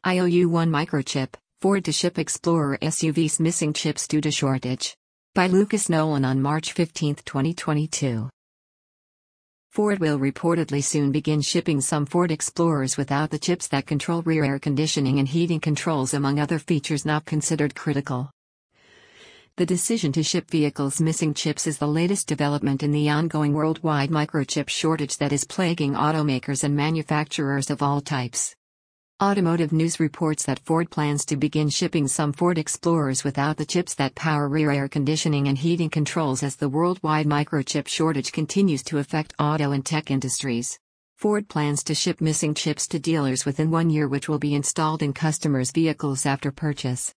IOU1 microchip, Ford to ship Explorer SUVs missing chips due to shortage. By Lucas Nolan on March 15, 2022. Ford will reportedly soon begin shipping some Ford Explorers without the chips that control rear air conditioning and heating controls, among other features not considered critical. The decision to ship vehicles missing chips is the latest development in the ongoing worldwide microchip shortage that is plaguing automakers and manufacturers of all types. Automotive News reports that Ford plans to begin shipping some Ford Explorers without the chips that power rear air conditioning and heating controls as the worldwide microchip shortage continues to affect auto and tech industries. Ford plans to ship missing chips to dealers within 1 year, which will be installed in customers' vehicles after purchase.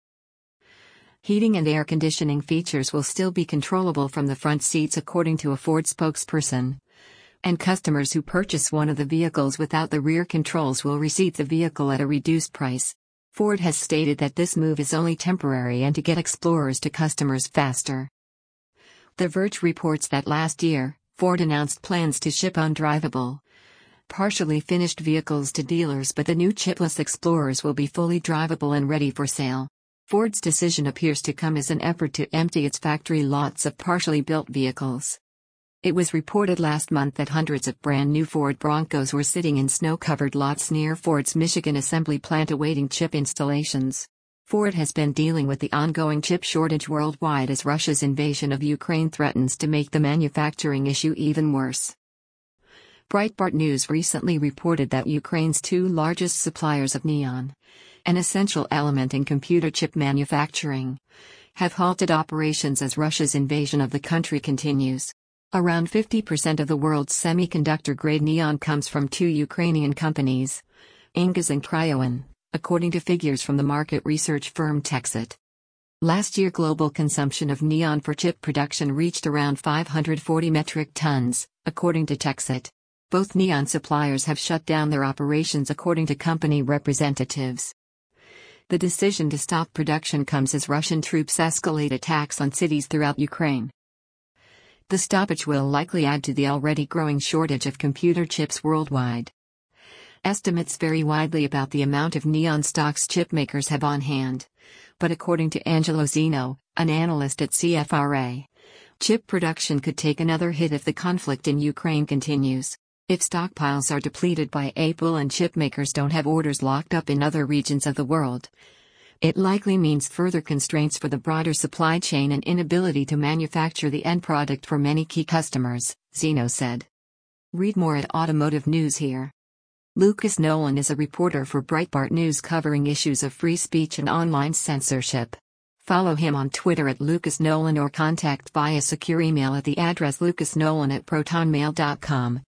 Heating and air conditioning features will still be controllable from the front seats, according to a Ford spokesperson. And customers who purchase one of the vehicles without the rear controls will receive the vehicle at a reduced price. Ford has stated that this move is only temporary and to get Explorers to customers faster. The Verge reports that last year, Ford announced plans to ship undrivable, partially finished vehicles to dealers, but the new chipless Explorers will be fully drivable and ready for sale. Ford's decision appears to come as an effort to empty its factory lots of partially built vehicles. It was reported last month that hundreds of brand new Ford Broncos were sitting in snow-covered lots near Ford's Michigan assembly plant awaiting chip installations. Ford has been dealing with the ongoing chip shortage worldwide as Russia's invasion of Ukraine threatens to make the manufacturing issue even worse. Breitbart News recently reported that Ukraine's two largest suppliers of neon, an essential element in computer chip manufacturing, have halted operations as Russia's invasion of the country continues. Around 50% of the world's semiconductor-grade neon comes from two Ukrainian companies, Ingas and Cryowan, according to figures from the market research firm Texit. Last year, global consumption of neon for chip production reached around 540 metric tons, according to Texit. Both neon suppliers have shut down their operations, according to company representatives. The decision to stop production comes as Russian troops escalate attacks on cities throughout Ukraine. The stoppage will likely add to the already growing shortage of computer chips worldwide. Estimates vary widely about the amount of neon stocks chipmakers have on hand, but according to Angelo Zeno, an analyst at CFRA, chip production could take another hit if the conflict in Ukraine continues. If stockpiles are depleted by April and chipmakers don't have orders locked up in other regions of the world, it likely means further constraints for the broader supply chain and inability to manufacture the end product for many key customers, Zeno said. Read more at Automotive News here. Lucas Nolan is a reporter for Breitbart News covering issues of free speech and online censorship. Follow him on Twitter at Lucas Nolan or contact via secure email at the address lucasnolan@protonmail.com.